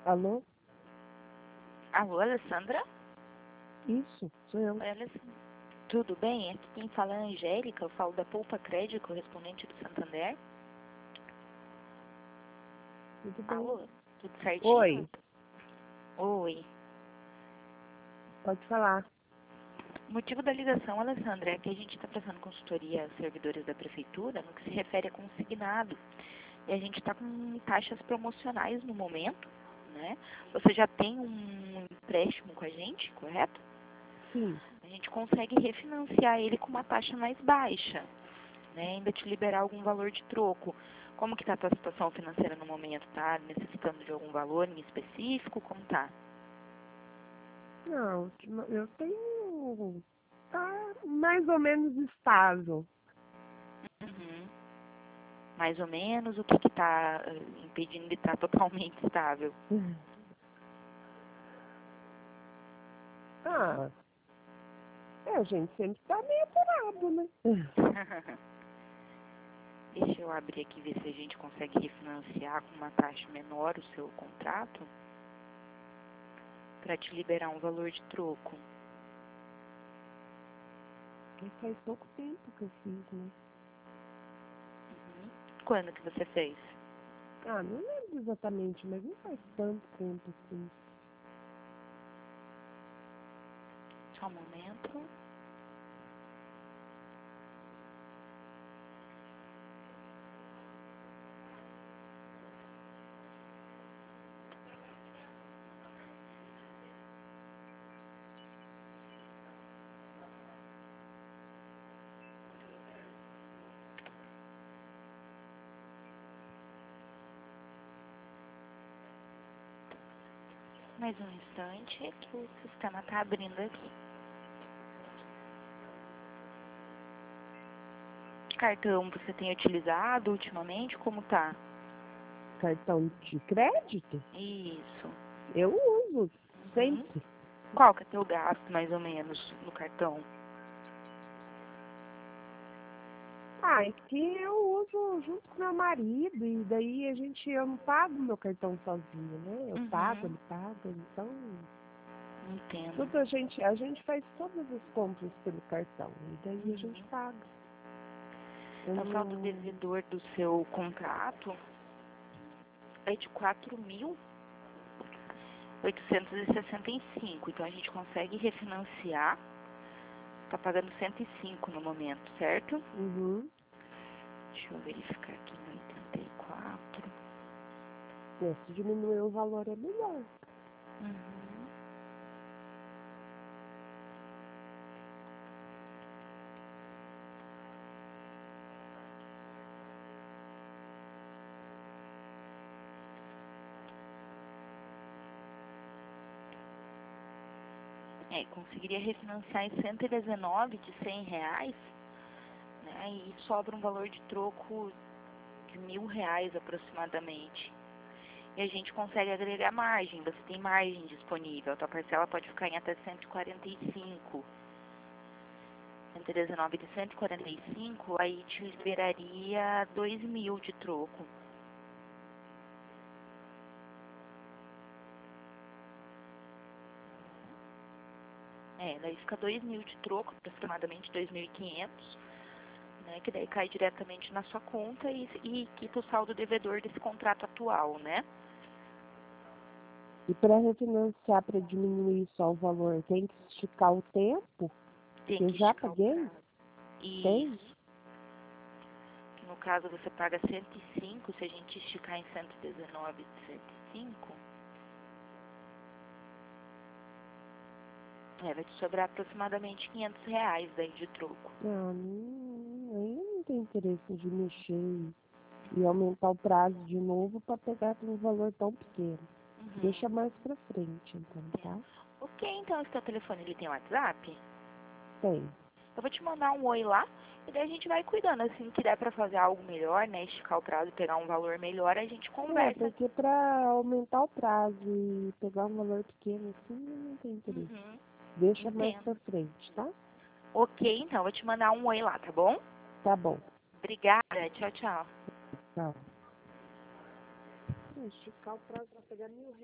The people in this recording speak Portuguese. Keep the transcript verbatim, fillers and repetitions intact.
Alô? Alô, Alessandra? Isso, sou eu. Oi, Alessandra. Tudo bem? Aqui quem fala é a Angélica, eu falo da Poupa Crédito, correspondente do Santander. Tudo bem? Alô? Tudo certinho? Oi, Oi. pode falar. O motivo da ligação, Alessandra, é que a gente está prestando consultoria aos servidores da prefeitura no que se refere a consignado. E a gente está com taxas promocionais no momento, né? Você já tem um empréstimo com a gente, correto? Sim. A gente consegue refinanciar ele com uma taxa mais baixa, né? Ainda te liberar algum valor de troco. Como que está a tua situação financeira no momento? Tá necessitando de algum valor em específico? Como tá? Não, ultima- eu tenho... Tá mais ou menos estável. Uhum. Mais ou menos, o que que tá eh, impedindo de estar totalmente estável? Ah, é, a gente sempre tá meio apurado, né? Deixa eu abrir aqui e ver se a gente consegue refinanciar com uma taxa menor o seu contrato para te liberar um valor de troco. Porque faz pouco tempo que eu fiz, né? Uhum. Quando que você fez? Ah, não lembro exatamente, mas não faz tanto tempo assim. Só um momento. Mais um instante que o sistema está abrindo aqui. Que cartão você tem utilizado ultimamente? Como tá? Cartão de crédito? Isso. Eu uso, Uhum. sempre. Qual que é teu gasto, mais ou menos, no cartão? Ah, é que eu uso junto com meu marido e daí a gente, eu não pago meu cartão sozinho, né? Eu pago, Uhum. ele paga, então Entendo. tudo a gente, a gente faz todas as compras pelo cartão e daí a gente Uhum. paga. Eu O saldo não... devedor do seu contrato é de quatro mil oitocentos e sessenta e cinco. Então a gente consegue refinanciar. Tá pagando cento e cinco no momento, certo? Uhum. Deixa eu verificar aqui no oitenta e quatro. É, se diminuir o valor é melhor. Uhum. É, conseguiria refinanciar em cento e dezenove de cem reais, né? E sobra um valor de troco de mil reais aproximadamente. E a gente consegue agregar margem, você tem margem disponível. A tua parcela pode ficar em até cento e quarenta e cinco. cento e dezenove de cento e quarenta e cinco, aí te liberaria dois mil de troco. É, daí fica dois mil de troco, aproximadamente dois mil e quinhentos, né? Que daí cai diretamente na sua conta e, e quita o saldo devedor desse contrato atual, né? E para refinanciar, para diminuir só o valor, tem que esticar o tempo? Tem Que eu que já esticar o paguei? prazo. Tem? Isso. Que no caso você paga cento e cinco, se a gente esticar em cento e dezenove de cento e cinco, é, vai te sobrar aproximadamente quinhentos reais daí de troco. Ah, não, aí eu não tenho interesse de mexer e, e aumentar o prazo de novo para pegar um valor tão pequeno. Uhum. Deixa mais pra frente, então, tá? Ok, então esse teu telefone ele tem WhatsApp? Tem. Eu vou te mandar um oi lá e daí a gente vai cuidando. Assim que der pra fazer algo melhor, né? Esticar o prazo e pegar um valor melhor, a gente É, conversa. porque para aumentar o prazo e pegar um valor pequeno assim, eu não tenho interesse. Uhum. Deixa mais Entendo. pra frente, tá? Ok, então, eu vou te mandar um oi lá, tá bom? Tá bom. Obrigada, tchau, tchau. Tchau. Esticar o prazo para pegar mil reais.